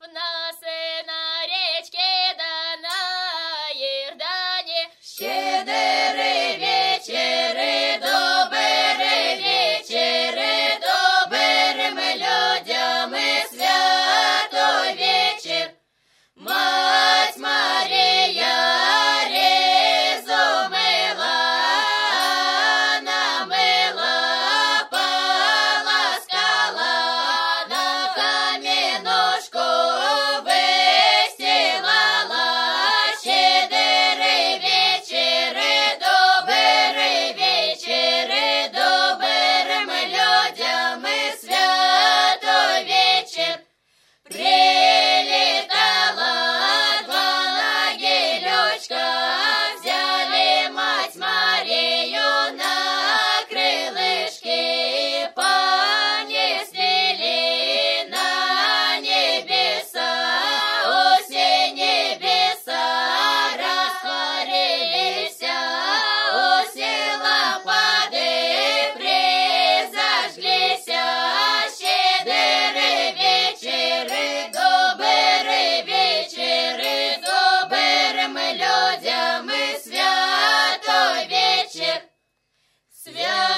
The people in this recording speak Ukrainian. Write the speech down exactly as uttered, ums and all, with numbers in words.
в нас і на річці, да на Єрдані. Щедрий вечір, добрий вечір, добрим людям свято вечір. Мать Марія резумила, намила, поласкала, на камінушку висілала. Щедрий вечір, добрий вечір, добрим людям свято вечір. Прилетала два ангелочка, взяли мать Марию на крылышки, понесли на небеса. Все небеса растворились, все лампады призажглись. Щедрый вечер, добрый вечер, добрым людям свято вечер. Свято